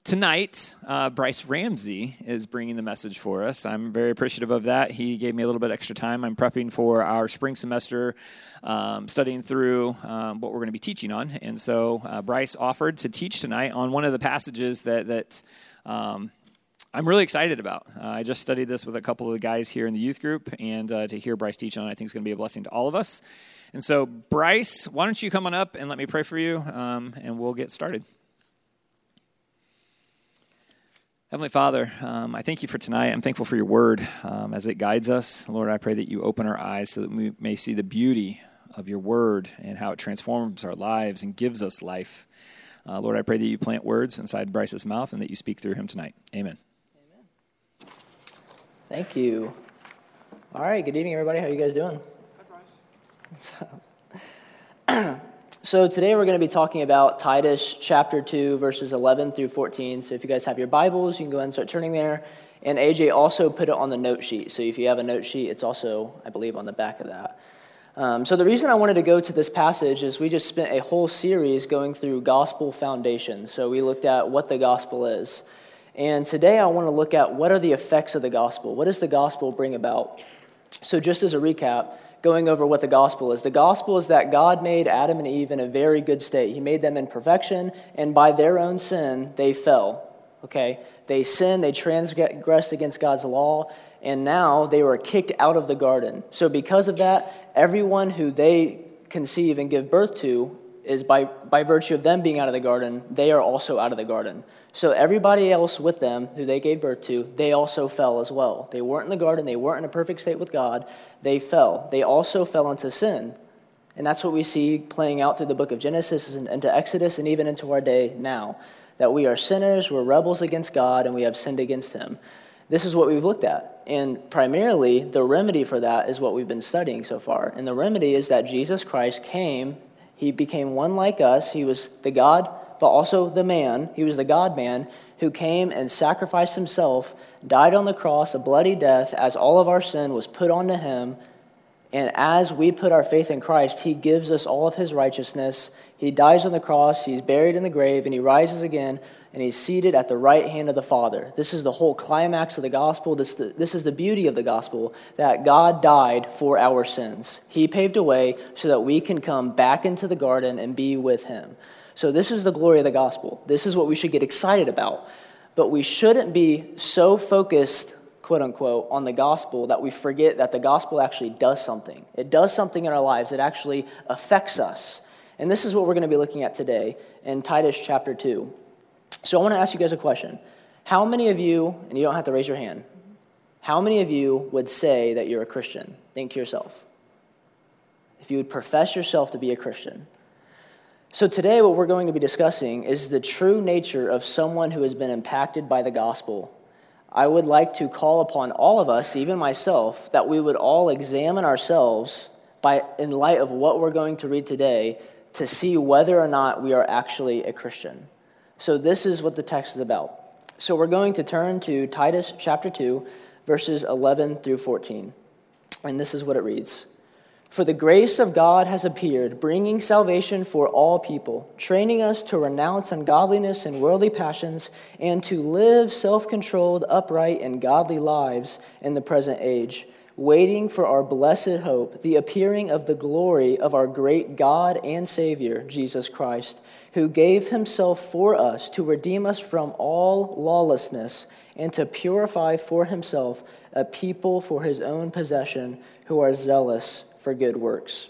Tonight, Bryce Ramsey is bringing the message for us. I'm very appreciative of that. He gave me a little bit extra time. I'm prepping for our spring semester, studying through what we're going to be teaching on. And so Bryce offered to teach tonight on one of the passages that I'm really excited about. I just studied this with a couple of the guys here in the youth group, and to hear Bryce teach on it, I think is going to be a blessing to all of us. And so, Bryce, why don't you come on up and let me pray for you, and we'll get started. Heavenly Father, I thank you for tonight. I'm thankful for your word as it guides us. Lord, I pray that you open our eyes so that we may see the beauty of your word and how it transforms our lives and gives us life. Lord, I pray that you plant words inside Bryce's mouth and that you speak through him tonight. Amen. Amen. Thank you. All right, good evening, everybody. How are you guys doing? Hi, Bryce. So today we're going to be talking about Titus chapter 2, verses 11 through 14. So if you guys have your Bibles, you can go ahead and start turning there. And AJ also put it on the note sheet. So if you have a note sheet, it's also, I believe, on the back of that. So the reason I wanted to go to this passage is we just spent a whole series going through gospel foundations. So we looked at what the gospel is. And today I want to look at what are the effects of the gospel. What does the gospel bring about? So just as a recap, going over what the gospel is. The gospel is that God made Adam and Eve in a very good state. He made them in perfection, and by their own sin, they fell. Okay? They sinned, they transgressed against God's law, and now they were kicked out of the garden. So because of that, everyone who they conceive and give birth to is by virtue of them being out of the garden, they are also out of the garden. So everybody else with them who they gave birth to, they also fell as well. They weren't in the garden. They weren't in a perfect state with God. They fell. They also fell into sin. And that's what we see playing out through the book of Genesis and into Exodus and even into our day now, that we are sinners, we're rebels against God, and we have sinned against him. This is what we've looked at. And primarily, the remedy for that is what we've been studying so far. And the remedy is that Jesus Christ came. He became one like us. He was the God, but also the man. He was the God-man who came and sacrificed himself, died on the cross, a bloody death, as all of our sin was put onto him. And as we put our faith in Christ, he gives us all of his righteousness. He dies on the cross, he's buried in the grave, and he rises again, and he's seated at the right hand of the Father. This is the whole climax of the gospel. This is the beauty of the gospel, that God died for our sins. He paved a way so that we can come back into the garden and be with him. So this is the glory of the gospel. This is what we should get excited about. But we shouldn't be so focused, quote unquote, on the gospel that we forget that the gospel actually does something. It does something in our lives. It actually affects us. And this is what we're going to be looking at today in Titus chapter 2. So I want to ask you guys a question. How many of you, and you don't have to raise your hand, how many of you would say that you're a Christian? Think to yourself. If you would profess yourself to be a Christian. So today what we're going to be discussing is the true nature of someone who has been impacted by the gospel. I would like to call upon all of us, even myself, that we would all examine ourselves in light of what we're going to read today to see whether or not we are actually a Christian. So this is what the text is about. So we're going to turn to Titus chapter 2, verses 11 through 14. And this is what it reads. For the grace of God has appeared, bringing salvation for all people, training us to renounce ungodliness and worldly passions, and to live self-controlled, upright, and godly lives in the present age, waiting for our blessed hope, the appearing of the glory of our great God and Savior, Jesus Christ, who gave himself for us to redeem us from all lawlessness and to purify for himself a people for his own possession who are zealous for good works.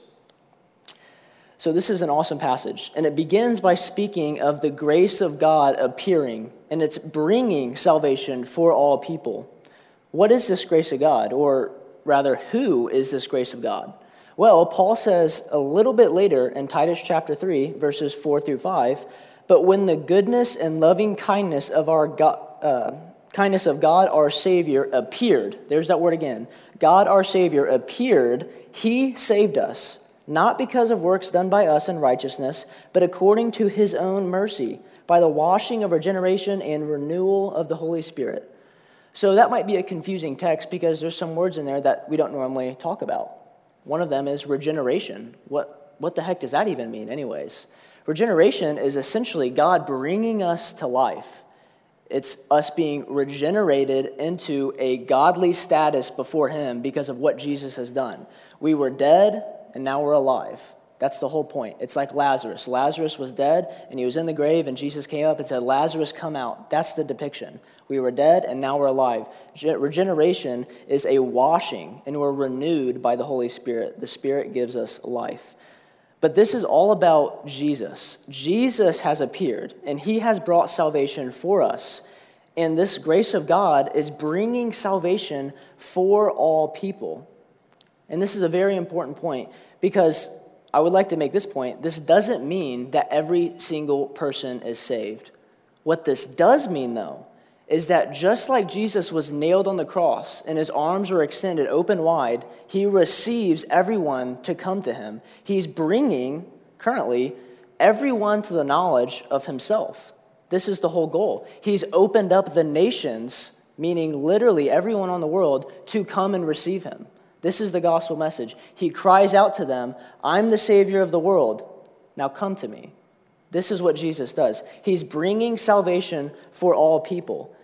So this is an awesome passage, and it begins by speaking of the grace of God appearing, and it's bringing salvation for all people. What is this grace of God? Or rather, who is this grace of God? Well, Paul says a little bit later in Titus chapter 3, verses 4 through 5, but when the goodness and loving kindness of God our Savior appeared, there's that word again, God our Savior appeared, he saved us, not because of works done by us in righteousness, but according to his own mercy, by the washing of regeneration and renewal of the Holy Spirit. So that might be a confusing text because there's some words in there that we don't normally talk about. One of them is regeneration. What the heck does that even mean anyways? Regeneration is essentially God bringing us to life. It's us being regenerated into a godly status before him because of what Jesus has done. We were dead, and now we're alive. That's the whole point. It's like Lazarus. Lazarus was dead, and he was in the grave, and Jesus came up and said, Lazarus, come out. That's the depiction. We were dead, and now we're alive. Regeneration is a washing, and we're renewed by the Holy Spirit. The Spirit gives us life. But this is all about Jesus. Jesus has appeared, and he has brought salvation for us. And this grace of God is bringing salvation for all people. And this is a very important point, because I would like to make this point. This doesn't mean that every single person is saved. What this does mean, though, is that just like Jesus was nailed on the cross and his arms were extended open wide, he receives everyone to come to him. He's bringing, currently, everyone to the knowledge of himself. This is the whole goal. He's opened up the nations, meaning literally everyone on the world, to come and receive him. This is the gospel message. He cries out to them, I'm the Savior of the world. Now come to me. This is what Jesus does. He's bringing salvation for all people.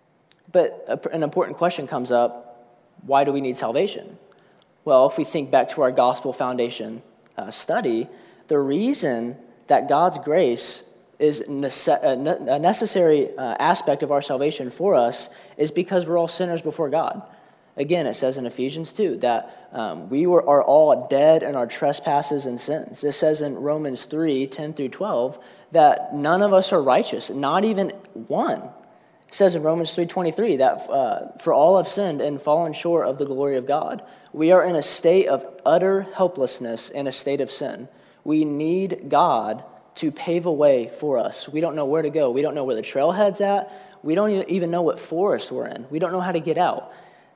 But an important question comes up. Why do we need salvation? Well, if we think back to our gospel foundation study, the reason that God's grace is a necessary aspect of our salvation for us is because we're all sinners before God. Again, it says in Ephesians 2 that are all dead in our trespasses and sins. It says in Romans 3, 10 through 12, that none of us are righteous, not even one. It says in Romans 3:23 that for all have sinned and fallen short of the glory of God. We are in a state of utter helplessness and a state of sin. We need God to pave a way for us. We don't know where to go. We don't know where the trailhead's at. We don't even know what forest we're in. We don't know how to get out.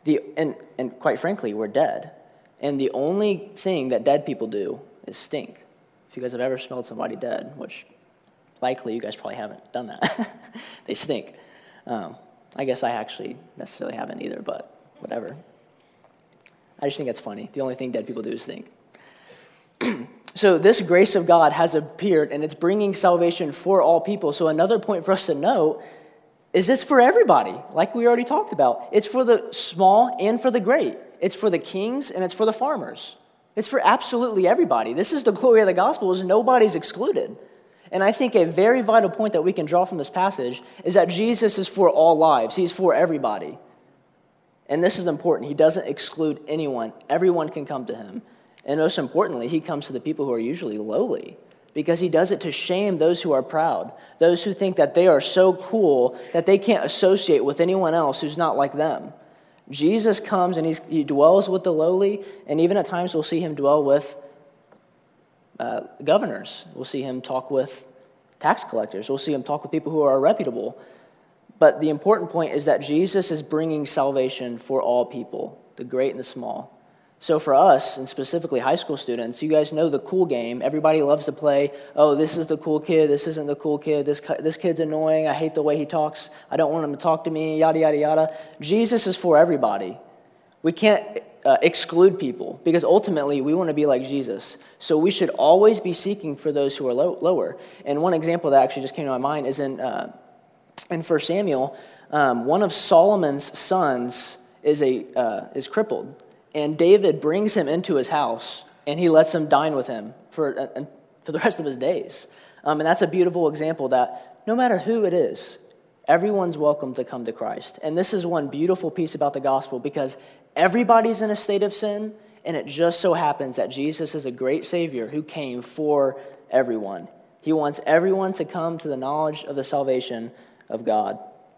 And quite frankly, we're dead. And the only thing that dead people do is stink. If you guys have ever smelled somebody dead, which likely you guys probably haven't done that, they stink. I guess I actually necessarily haven't either, but whatever. I just think that's funny. The only thing dead people do is stink. So this grace of God has appeared, and it's bringing salvation for all people. So another point for us to note is it's for everybody, like we already talked about. It's for the small and for the great. It's for the kings and it's for the farmers. It's for absolutely everybody. This is the glory of the gospel, is nobody's excluded. And I think a very vital point that we can draw from this passage is that Jesus is for all lives. He's for everybody. And this is important. He doesn't exclude anyone. Everyone can come to him. And most importantly, he comes to the people who are usually lowly, because he does it to shame those who are proud, those who think that they are so cool that they can't associate with anyone else who's not like them. Jesus comes and he dwells with the lowly, and even at times we'll see him dwell with governors. We'll see him talk with tax collectors. We'll see him talk with people who are reputable. But the important point is that Jesus is bringing salvation for all people, the great and the small. So for us, and specifically high school students, you guys know the cool game. Everybody loves to play, oh, this is the cool kid, this isn't the cool kid, this kid's annoying, I hate the way he talks, I don't want him to talk to me, yada, yada, yada. Jesus is for everybody. We can't exclude people, because ultimately we want to be like Jesus. So we should always be seeking for those who are lower. And one example that actually just came to my mind is in 1 Samuel. One of Solomon's sons is crippled. And David brings him into his house, and he lets him dine with him for the rest of his days. And that's a beautiful example that no matter who it is, everyone's welcome to come to Christ. And this is one beautiful piece about the gospel, because everybody's in a state of sin, and it just so happens that Jesus is a great Savior who came for everyone. He wants everyone to come to the knowledge of the salvation of God.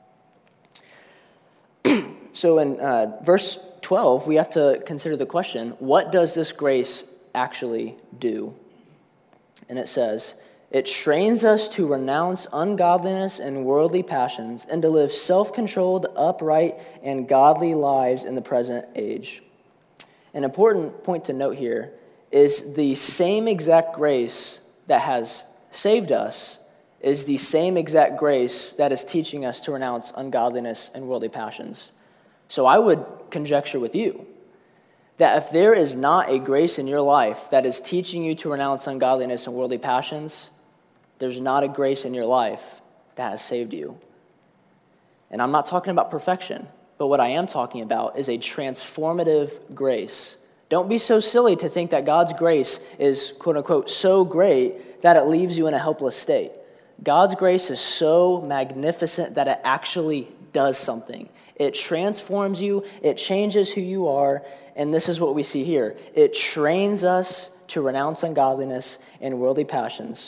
So in verse 12, we have to consider the question, what does this grace actually do? And it says, it trains us to renounce ungodliness and worldly passions and to live self-controlled, upright, and godly lives in the present age. An important point to note here is the same exact grace that has saved us is the same exact grace that is teaching us to renounce ungodliness and worldly passions. So I would conjecture with you that if there is not a grace in your life that is teaching you to renounce ungodliness and worldly passions, there's not a grace in your life that has saved you. And I'm not talking about perfection, but what I am talking about is a transformative grace. Don't be so silly to think that God's grace is, quote unquote, so great that it leaves you in a helpless state. God's grace is so magnificent that it actually does something. It transforms you, it changes who you are, and this is what we see here. It trains us to renounce ungodliness and worldly passions.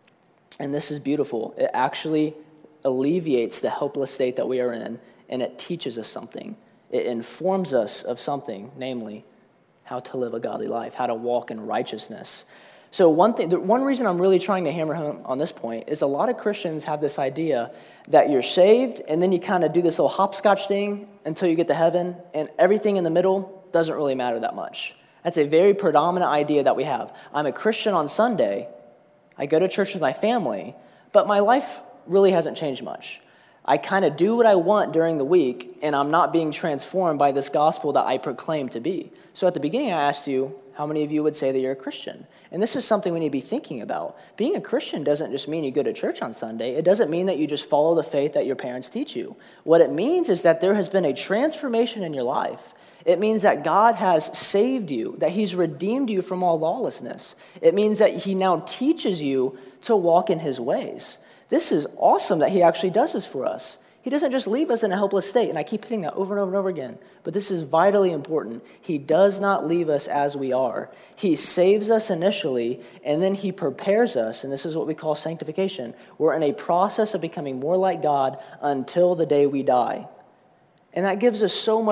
And this is beautiful. It actually alleviates the helpless state that we are in, and it teaches us something. It informs us of something, namely, how to live a godly life, how to walk in righteousness. So one reason I'm really trying to hammer home on this point is a lot of Christians have this idea that you're saved, and then you kind of do this little hopscotch thing until you get to heaven, and everything in the middle doesn't really matter that much. That's a very predominant idea that we have. I'm a Christian on Sunday, I go to church with my family, but my life really hasn't changed much. I kind of do what I want during the week, and I'm not being transformed by this gospel that I proclaim to be. So at the beginning, I asked you, how many of you would say that you're a Christian? And this is something we need to be thinking about. Being a Christian doesn't just mean you go to church on Sunday. It doesn't mean that you just follow the faith that your parents teach you. What it means is that there has been a transformation in your life. It means that God has saved you, that he's redeemed you from all lawlessness. It means that he now teaches you to walk in his ways. This is awesome that he actually does this for us. He doesn't just leave us in a helpless state, and I keep hitting that over and over and over again, but this is vitally important. He does not leave us as we are. He saves us initially, and then he prepares us, and this is what we call sanctification. We're in a process of becoming more like God until the day we die. And that gives us so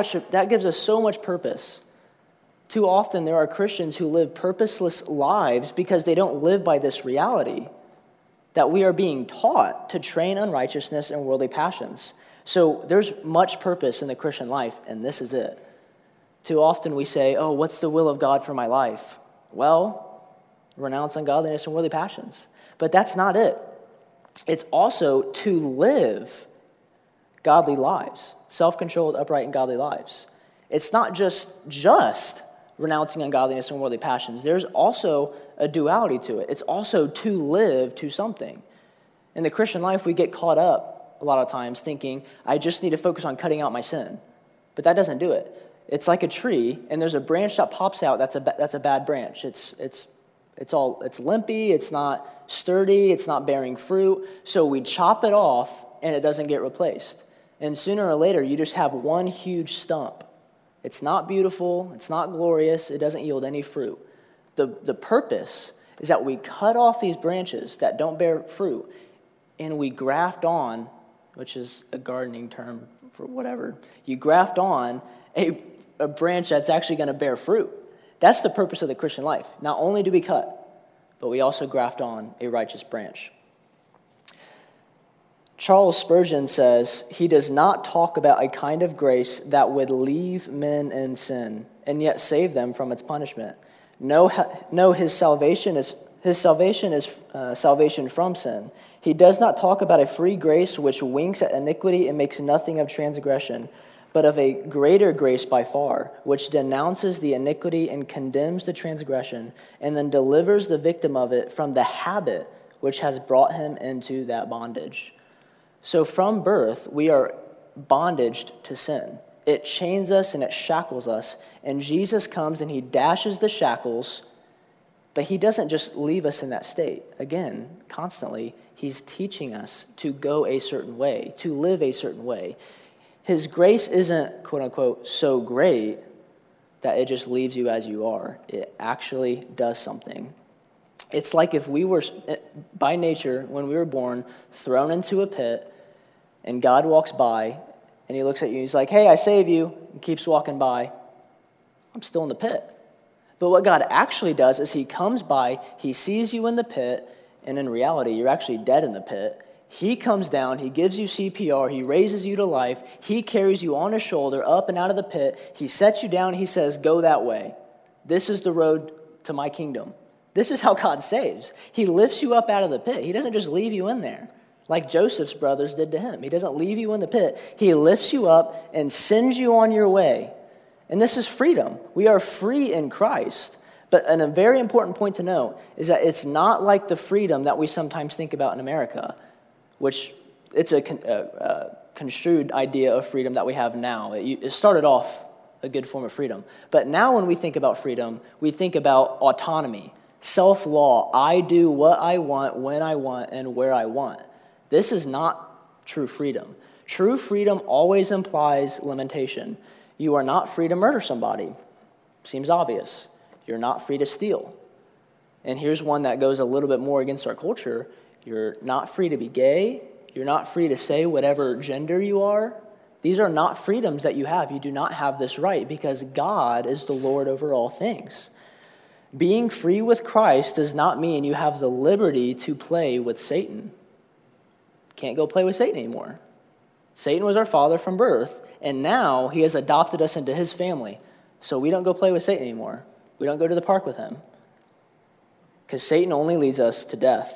much purpose. Too often there are Christians who live purposeless lives because they don't live by this reality that we are being taught to train unrighteousness and worldly passions. So there's much purpose in the Christian life, and this is it. Too often we say, oh, what's the will of God for my life? Well, renounce ungodliness and worldly passions. But that's not it. It's also to live godly lives, self-controlled, upright, and godly lives. It's not just renouncing ungodliness and worldly passions. There's also a duality to it. It's also to live to something. In the Christian life, we get caught up a lot of times thinking, I just need to focus on cutting out my sin. But that doesn't do it. It's like a tree, and there's a branch that pops out that's a bad branch. It's limpy, it's not sturdy, it's not bearing fruit. So we chop it off, and it doesn't get replaced. And sooner or later, you just have one huge stump. It's not beautiful, it's not glorious, it doesn't yield any fruit. The purpose is that we cut off these branches that don't bear fruit, and we graft on, which is a gardening term for whatever, you graft on a branch that's actually going to bear fruit. That's the purpose of the Christian life. Not only do we cut, but we also graft on a righteous branch. Charles Spurgeon says, he does not talk about a kind of grace that would leave men in sin and yet save them from its punishment. No, his salvation is salvation from sin. He does not talk about a free grace which winks at iniquity and makes nothing of transgression, but of a greater grace by far, which denounces the iniquity and condemns the transgression, and then delivers the victim of it from the habit which has brought him into that bondage. So from birth, we are bondaged to sin. It chains us and it shackles us. And Jesus comes and he dashes the shackles, but he doesn't just leave us in that state. Again, constantly, he's teaching us to go a certain way, to live a certain way. His grace isn't, quote unquote, so great that it just leaves you as you are. It actually does something. It's like if we were, by nature, when we were born, thrown into a pit, and God walks by, and he looks at you, and he's like, hey, I save you, and keeps walking by. I'm still in the pit. But what God actually does is he comes by, he sees you in the pit, and in reality, you're actually dead in the pit. He comes down, he gives you CPR, he raises you to life, he carries you on his shoulder up and out of the pit, he sets you down, he says, go that way. This is the road to my kingdom. This is how God saves. He lifts you up out of the pit. He doesn't just leave you in there like Joseph's brothers did to him. He doesn't leave you in the pit. He lifts you up and sends you on your way. And this is freedom. We are free in Christ. But a very important point to note is that it's not like the freedom that we sometimes think about in America, which it's a construed idea of freedom that we have now. It started off a good form of freedom. But now when we think about freedom, we think about autonomy, self-law. I do what I want, when I want, and where I want. This is not true freedom. True freedom always implies limitation. You are not free to murder somebody. Seems obvious. You're not free to steal. And here's one that goes a little bit more against our culture. You're not free to be gay. You're not free to say whatever gender you are. These are not freedoms that you have. You do not have this right because God is the Lord over all things. Being free with Christ does not mean you have the liberty to play with Satan. Can't go play with Satan anymore. Satan was our father from birth, and now he has adopted us into his family. So we don't go play with Satan anymore. We don't go to the park with him. Because Satan only leads us to death.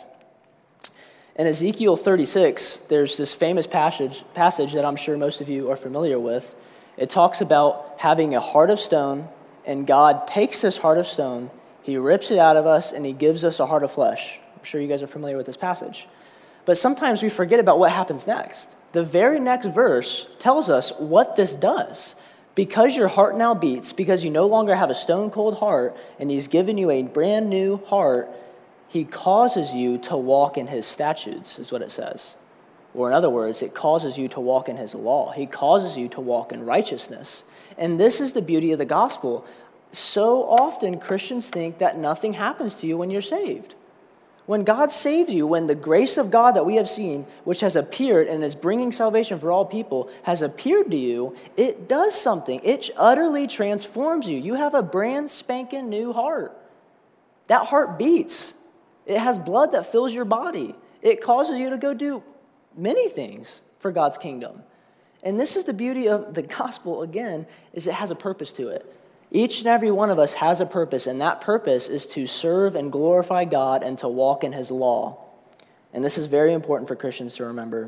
In Ezekiel 36, there's this famous passage that I'm sure most of you are familiar with. It talks about having a heart of stone, and God takes this heart of stone, he rips it out of us, and he gives us a heart of flesh. I'm sure you guys are familiar with this passage. But sometimes we forget about what happens next. The very next verse tells us what this does. Because your heart now beats, because you no longer have a stone-cold heart, and he's given you a brand new heart, he causes you to walk in his statutes, is what it says. Or in other words, it causes you to walk in his law. He causes you to walk in righteousness. And this is the beauty of the gospel. So often Christians think that nothing happens to you when you're saved. When God saves you, when the grace of God that we have seen, which has appeared and is bringing salvation for all people, has appeared to you, it does something. It utterly transforms you. You have a brand spanking new heart. That heart beats. It has blood that fills your body. It causes you to go do many things for God's kingdom. And this is the beauty of the gospel, again, is it has a purpose to it. Each and every one of us has a purpose, and that purpose is to serve and glorify God and to walk in his law. And this is very important for Christians to remember.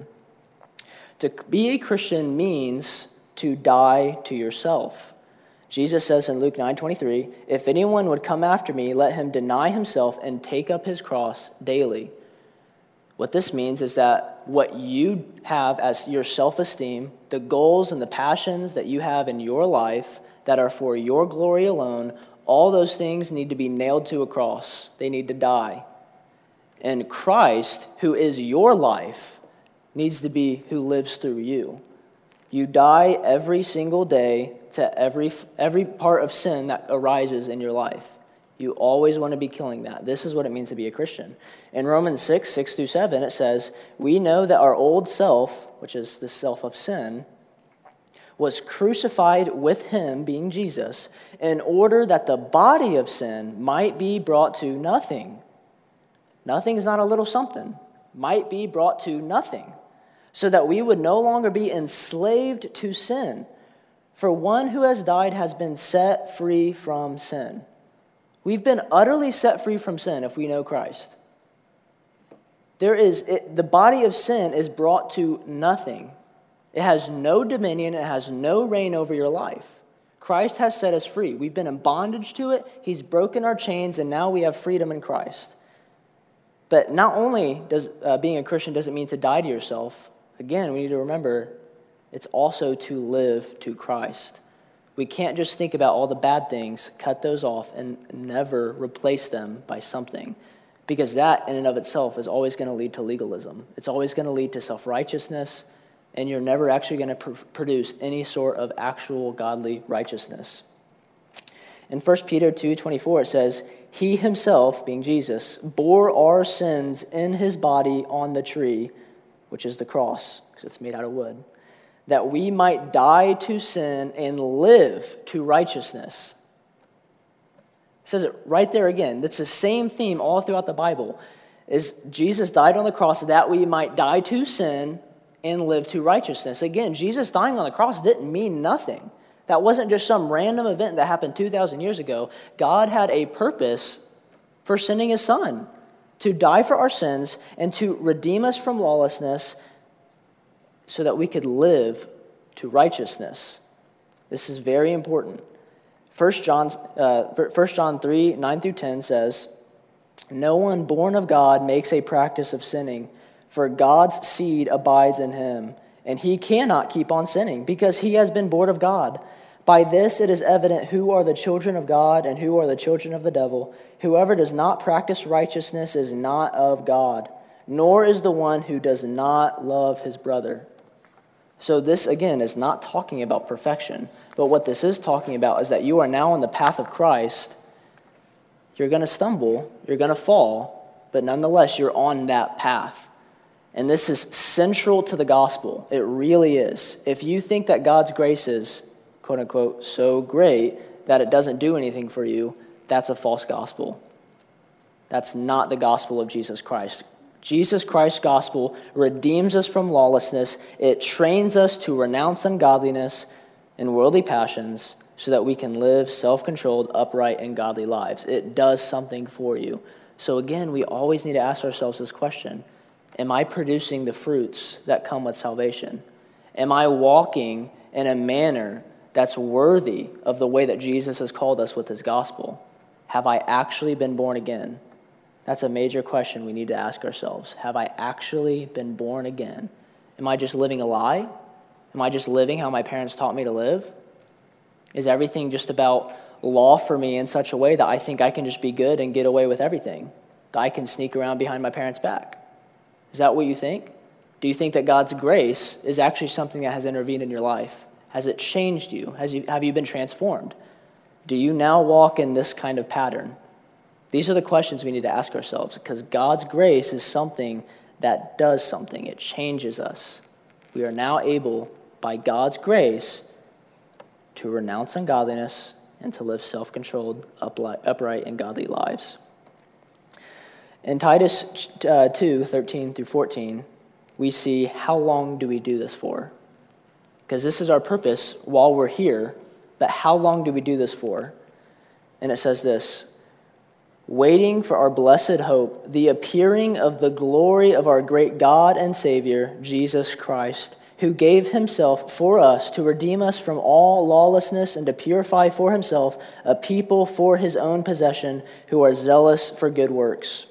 To be a Christian means to die to yourself. Jesus says in Luke 9:23, if anyone would come after me, let him deny himself and take up his cross daily. What this means is that what you have as your self-esteem, the goals and the passions that you have in your life that are for your glory alone, all those things need to be nailed to a cross. They need to die. And Christ, who is your life, needs to be who lives through you. You die every single day to every part of sin that arises in your life. You always want to be killing that. This is what it means to be a Christian. In Romans 6:6-7, it says, we know that our old self, which is the self of sin, was crucified with him, being Jesus, in order that the body of sin might be brought to nothing. Nothing is not a little something. Might be brought to nothing. So that we would no longer be enslaved to sin. For one who has died has been set free from sin. We've been utterly set free from sin if we know Christ. The body of sin is brought to nothing. It has no dominion. It has no reign over your life. Christ has set us free. We've been in bondage to it. He's broken our chains, and now we have freedom in Christ. But not only does being a Christian doesn't mean to die to yourself. Again, we need to remember it's also to live to Christ. We can't just think about all the bad things, cut those off, and never replace them by something. Because that, in and of itself, is always going to lead to legalism. It's always going to lead to self-righteousness, and you're never actually going to produce any sort of actual godly righteousness. In 1 Peter 2:24, it says, he himself, being Jesus, bore our sins in his body on the tree, which is the cross, because it's made out of wood, that we might die to sin and live to righteousness. It says it right there again. That's the same theme all throughout the Bible, is Jesus died on the cross that we might die to sin and live to righteousness. Again, Jesus dying on the cross didn't mean nothing. That wasn't just some random event that happened 2,000 years ago. God had a purpose for sending his son to die for our sins and to redeem us from lawlessness so that we could live to righteousness. This is very important. 1 John 3:9-10 says, no one born of God makes a practice of sinning, For God's seed abides in him, and he cannot keep on sinning, because he has been born of God. By this it is evident who are the children of God and who are the children of the devil. Whoever does not practice righteousness is not of God, nor is the one who does not love his brother. So this, again, is not talking about perfection, but what this is talking about is that you are now on the path of Christ. You're going to stumble, you're going to fall, but nonetheless, you're on that path. And this is central to the gospel. It really is. If you think that God's grace is, quote unquote, so great that it doesn't do anything for you, that's a false gospel. That's not the gospel of Jesus Christ. Jesus Christ's gospel redeems us from lawlessness. It trains us to renounce ungodliness and worldly passions so that we can live self-controlled, upright, and godly lives. It does something for you. So again, we always need to ask ourselves this question: am I producing the fruits that come with salvation? Am I walking in a manner that's worthy of the way that Jesus has called us with his gospel? Have I actually been born again? That's a major question we need to ask ourselves. Have I actually been born again? Am I just living a lie? Am I just living how my parents taught me to live? Is everything just about law for me in such a way that I think I can just be good and get away with everything? That I can sneak around behind my parents' back? Is that what you think? Do you think that God's grace is actually something that has intervened in your life? Has it changed you? Have you been transformed? Do you now walk in this kind of pattern? These are the questions we need to ask ourselves, because God's grace is something that does something. It changes us. We are now able, by God's grace, to renounce ungodliness and to live self-controlled, upright, and godly lives. In Titus 2, 13 through 14, we see how long do we do this for? Because this is our purpose while we're here, but how long do we do this for? And it says this: waiting for our blessed hope, the appearing of the glory of our great God and Savior, Jesus Christ, who gave himself for us to redeem us from all lawlessness and to purify for himself a people for his own possession who are zealous for good works.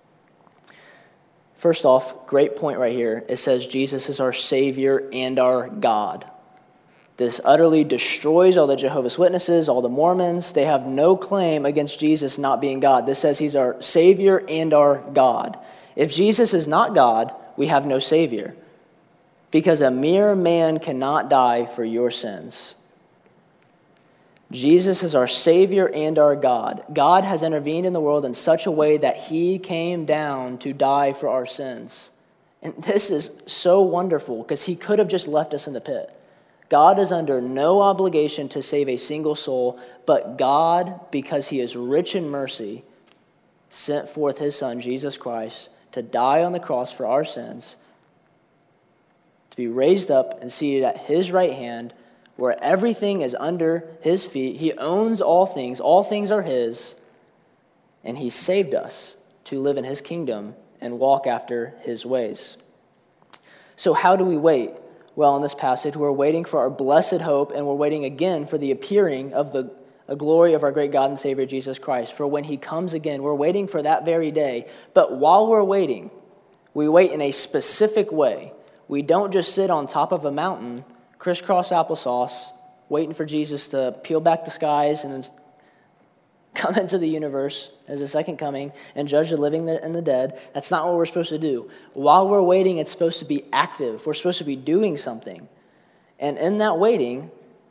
First off, great point right here. It says Jesus is our Savior and our God. This utterly destroys all the Jehovah's Witnesses, all the Mormons. They have no claim against Jesus not being God. This says he's our Savior and our God. If Jesus is not God, we have no Savior, because a mere man cannot die for your sins. Jesus is our Savior and our God. God has intervened in the world in such a way that he came down to die for our sins. And this is so wonderful, because he could have just left us in the pit. God is under no obligation to save a single soul, but God, because he is rich in mercy, sent forth his Son, Jesus Christ, to die on the cross for our sins, to be raised up and seated at his right hand, where everything is under his feet. He owns all things are his, and he saved us to live in his kingdom and walk after his ways. So how do we wait? Well, in this passage, we're waiting for our blessed hope, and we're waiting again for the appearing of the glory of our great God and Savior, Jesus Christ. For when he comes again, we're waiting for that very day. But while we're waiting, we wait in a specific way. We don't just sit on top of a mountain, crisscross applesauce, waiting for Jesus to peel back the skies and then come into the universe as a second coming and judge the living and the dead. That's not what we're supposed to do. While we're waiting, it's supposed to be active. We're supposed to be doing something. And in that waiting,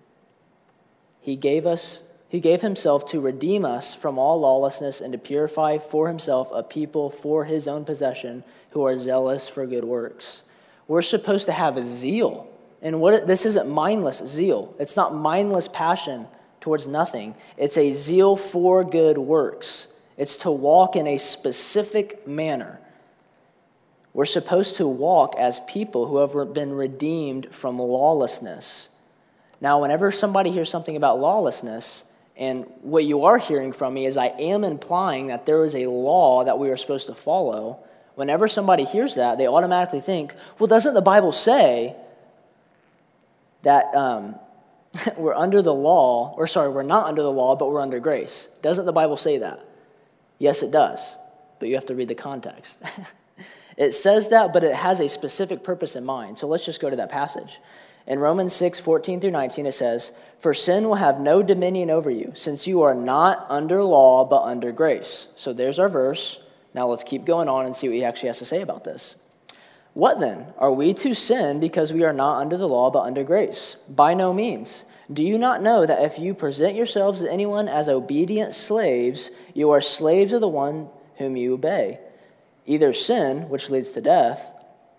he gave himself to redeem us from all lawlessness and to purify for himself a people for his own possession who are zealous for good works. We're supposed to have a zeal. And this isn't mindless zeal. It's not mindless passion towards nothing. It's a zeal for good works. It's to walk in a specific manner. We're supposed to walk as people who have been redeemed from lawlessness. Now, whenever somebody hears something about lawlessness, and what you are hearing from me is I am implying that there is a law that we are supposed to follow. Whenever somebody hears that, they automatically think, well, doesn't the Bible say that we're under the law, we're not under the law, but we're under grace? Doesn't the Bible say that? Yes, it does, but you have to read the context. It says that, but it has a specific purpose in mind. So let's just go to that passage. In Romans 6:14-19, it says, "For sin will have no dominion over you, since you are not under law, but under grace." So there's our verse. Now let's keep going on and see what he actually has to say about this. "What then? Are we to sin because we are not under the law, but under grace? By no means. Do you not know that if you present yourselves to anyone as obedient slaves, you are slaves of the one whom you obey, either sin, which leads to death,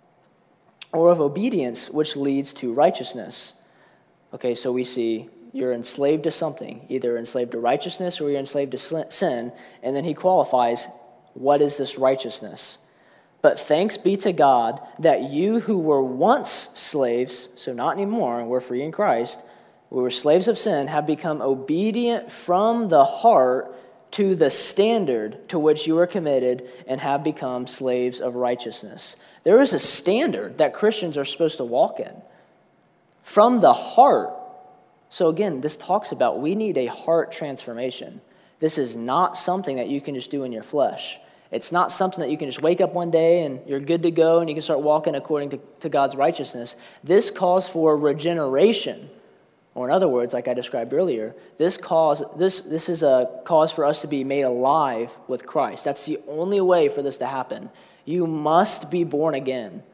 or of obedience, which leads to righteousness?" Okay, so we see you're enslaved to something, either enslaved to righteousness or you're enslaved to sin, and then he qualifies, what is this righteousness? "But thanks be to God that you who were once slaves," so not anymore, we're free in Christ, "we were slaves of sin, have become obedient from the heart to the standard to which you are committed, and have become slaves of righteousness." There is a standard that Christians are supposed to walk in. From the heart. So again, this talks about we need a heart transformation. This is not something that you can just do in your flesh. It's not something that you can just wake up one day and you're good to go and you can start walking according to God's righteousness. This calls for regeneration. Or in other words, like I described earlier, this is a cause for us to be made alive with Christ. That's the only way for this to happen. You must be born again.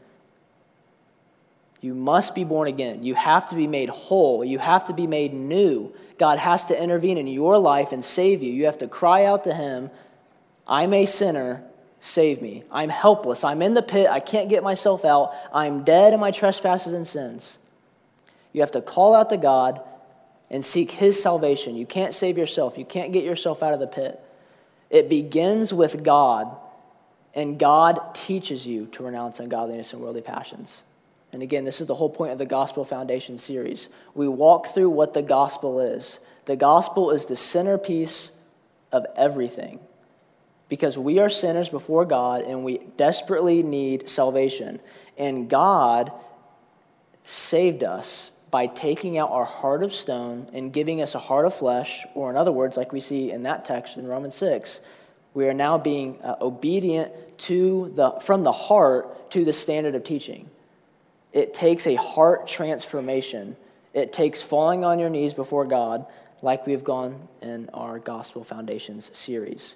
You must be born again. You have to be made whole. You have to be made new. God has to intervene in your life and save you. You have to cry out to him, "I'm a sinner, save me. I'm helpless. I'm in the pit. I can't get myself out. I'm dead in my trespasses and sins." You have to call out to God and seek his salvation. You can't save yourself. You can't get yourself out of the pit. It begins with God, and God teaches you to renounce ungodliness and worldly passions. And again, this is the whole point of the Gospel Foundation series. We walk through what the gospel is. The gospel is the centerpiece of everything, because we are sinners before God and we desperately need salvation. And God saved us by taking out our heart of stone and giving us a heart of flesh, or in other words, like we see in that text in Romans 6, we are now being obedient from the heart to the standard of teaching. It takes a heart transformation. It takes falling on your knees before God, like we've gone in our Gospel Foundations series.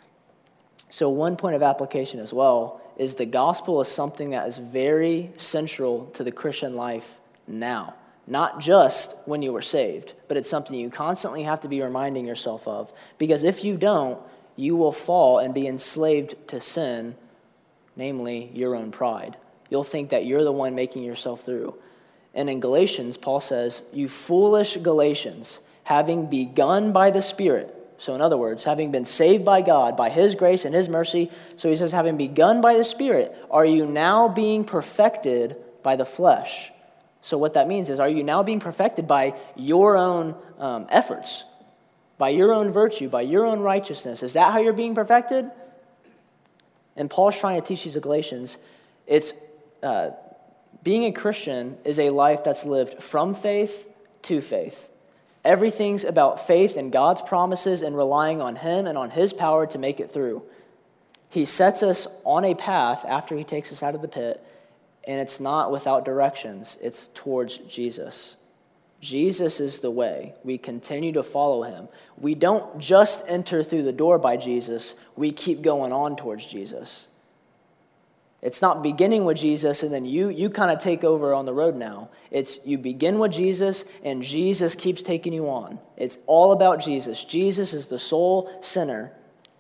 So one point of application as well is the gospel is something that is very central to the Christian life now. Not just when you were saved, but it's something you constantly have to be reminding yourself of. Because if you don't, you will fall and be enslaved to sin, namely your own pride. You'll think that you're the one making yourself through. And in Galatians, Paul says, "You foolish Galatians, having begun by the Spirit." So in other words, having been saved by God, by his grace and his mercy. So he says, having begun by the Spirit, are you now being perfected by the flesh? So what that means is, are you now being perfected by your own efforts, by your own virtue, by your own righteousness? Is that how you're being perfected? And Paul's trying to teach these Galatians, it's being a Christian is a life that's lived from faith to faith. Everything's about faith in God's promises and relying on him and on his power to make it through. He sets us on a path after he takes us out of the pit, and it's not without directions. It's towards Jesus. Jesus is the way. We continue to follow him. We don't just enter through the door by Jesus. We keep going on towards Jesus. It's not beginning with Jesus and then you kind of take over on the road now. It's you begin with Jesus and Jesus keeps taking you on. It's all about Jesus. Jesus is the sole center.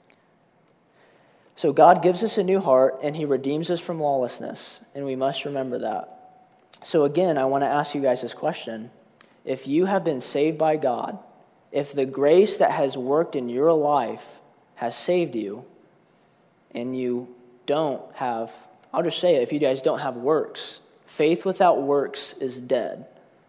So God gives us a new heart and he redeems us from lawlessness, and we must remember that. So again, I want to ask you guys this question. If you have been saved by God, if the grace that has worked in your life has saved you, and you don't have, I'll just say it, if you guys don't have works, faith without works is dead.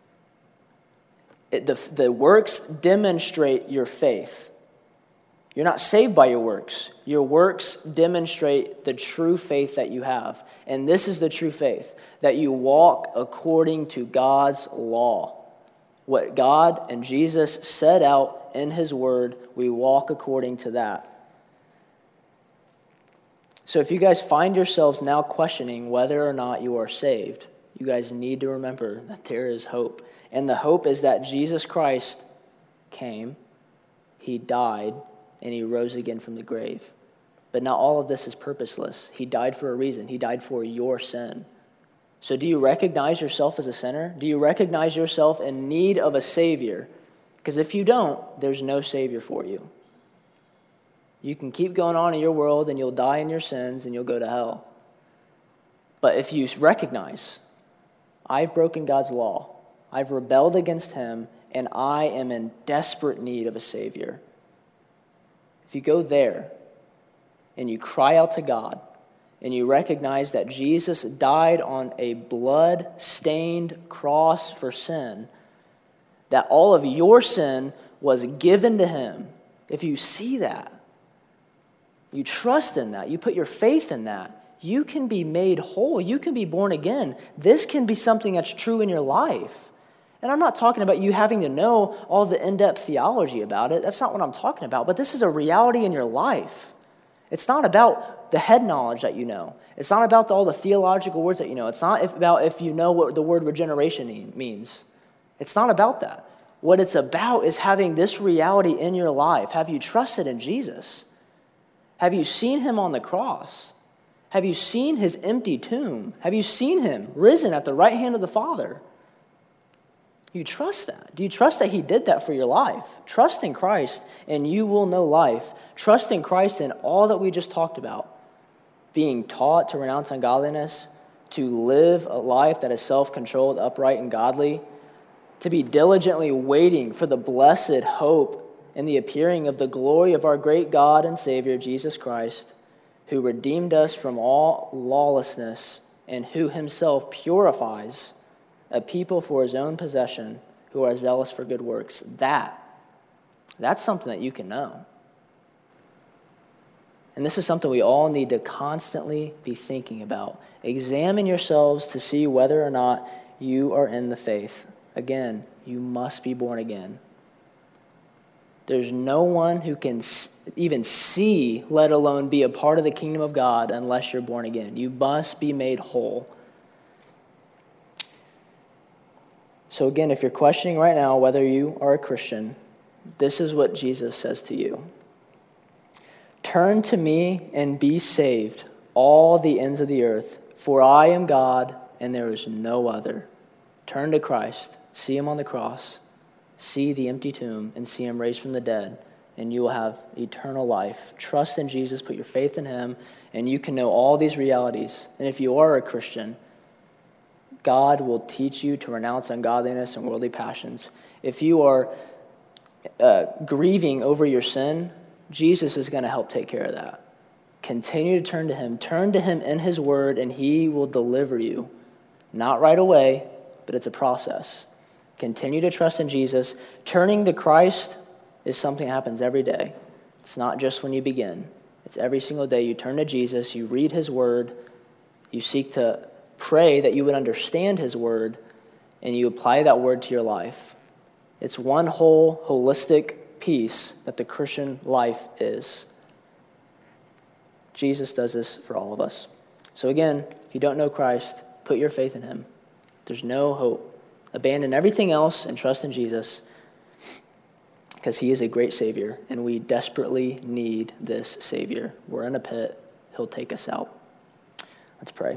The works demonstrate your faith. You're not saved by your works. Your works demonstrate the true faith that you have. And this is the true faith, that you walk according to God's law. What God and Jesus set out in his word, we walk according to that. So if you guys find yourselves now questioning whether or not you are saved, you guys need to remember that there is hope. And the hope is that Jesus Christ came, he died, and he rose again from the grave. But not all of this is purposeless. He died for a reason. He died for your sin. So do you recognize yourself as a sinner? Do you recognize yourself in need of a Savior? Because if you don't, there's no Savior for you. You can keep going on in your world and you'll die in your sins and you'll go to hell. But if you recognize, I've broken God's law, I've rebelled against him, and I am in desperate need of a Savior. If you go there and you cry out to God and you recognize that Jesus died on a blood-stained cross for sin, that all of your sin was given to him, if you see that, you trust in that, you put your faith in that, you can be made whole. You can be born again. This can be something that's true in your life. And I'm not talking about you having to know all the in-depth theology about it. That's not what I'm talking about. But this is a reality in your life. It's not about the head knowledge that you know. It's not about all the theological words that you know. It's not about if you know what the word regeneration means. It's not about that. What it's about is having this reality in your life. Have you trusted in Jesus? Have you seen him on the cross? Have you seen his empty tomb? Have you seen him risen at the right hand of the Father? You trust that? Do you trust that he did that for your life? Trust in Christ and you will know life. Trust in Christ in all that we just talked about. Being taught to renounce ungodliness, to live a life that is self-controlled, upright, and godly, to be diligently waiting for the blessed hope and the appearing of the glory of our great God and Savior, Jesus Christ, who redeemed us from all lawlessness and who himself purifies a people for his own possession who are zealous for good works. That's something that you can know. And this is something we all need to constantly be thinking about. Examine yourselves to see whether or not you are in the faith. Again, you must be born again. There's no one who can even see, let alone be a part of the kingdom of God unless you're born again. You must be made whole. So again, if you're questioning right now whether you are a Christian, this is what Jesus says to you. Turn to me and be saved, all the ends of the earth, for I am God and there is no other. Turn to Christ, see him on the cross, see the empty tomb, and see him raised from the dead, and you will have eternal life. Trust in Jesus, put your faith in him, and you can know all these realities. And if you are a Christian, God will teach you to renounce ungodliness and worldly passions. If you are grieving over your sin, Jesus is going to help take care of that. Continue to turn to him. Turn to him in his word, and he will deliver you. Not right away, but it's a process. Continue to trust in Jesus. Turning to Christ is something that happens every day. It's not just when you begin. It's every single day you turn to Jesus, you read his word, you seek to pray that you would understand his word, and you apply that word to your life. It's one whole, holistic piece that the Christian life is. Jesus does this for all of us. So again, if you don't know Christ, put your faith in him. There's no hope. Abandon everything else and trust in Jesus because he is a great Savior, and we desperately need this Savior. We're in a pit. He'll take us out. Let's pray.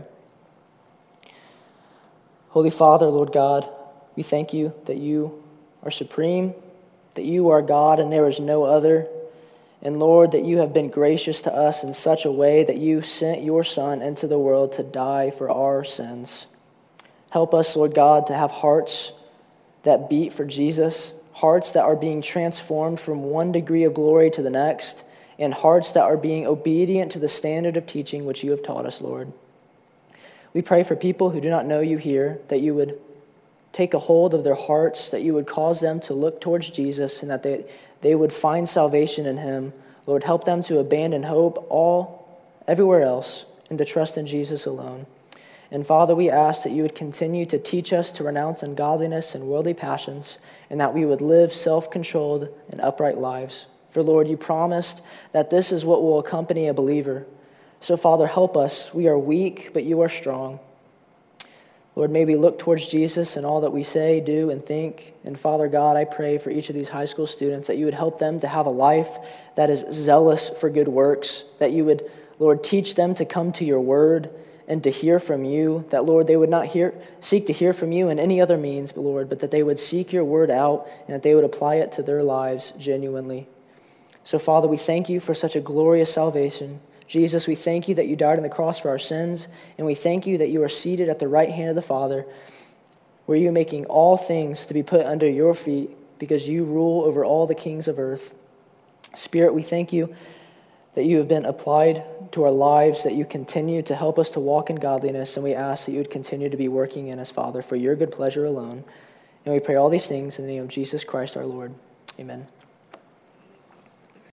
Holy Father, Lord God, we thank you that you are supreme, that you are God and there is no other. And Lord, that you have been gracious to us in such a way that you sent your Son into the world to die for our sins. Help us, Lord God, to have hearts that beat for Jesus, hearts that are being transformed from one degree of glory to the next, and hearts that are being obedient to the standard of teaching which you have taught us, Lord. We pray for people who do not know you here, that you would take a hold of their hearts, that you would cause them to look towards Jesus, and that they would find salvation in him. Lord, help them to abandon hope everywhere else and to trust in Jesus alone. And Father, we ask that you would continue to teach us to renounce ungodliness and worldly passions, and that we would live self-controlled and upright lives. For Lord, you promised that this is what will accompany a believer. So, Father, help us. We are weak, but you are strong. Lord, may we look towards Jesus in all that we say, do, and think. And Father God, I pray for each of these high school students that you would help them to have a life that is zealous for good works, that you would, Lord, teach them to come to your word and to hear from you, that, Lord, they would not seek to hear from you in any other means, but, Lord, but that they would seek your word out and that they would apply it to their lives genuinely. So, Father, we thank you for such a glorious salvation. Jesus, we thank you that you died on the cross for our sins, and we thank you that you are seated at the right hand of the Father, where you are making all things to be put under your feet, because you rule over all the kings of earth. Spirit, we thank you that you have been applied to our lives, that you continue to help us to walk in godliness, and we ask that you would continue to be working in us, Father, for your good pleasure alone. And we pray all these things in the name of Jesus Christ our Lord. Amen.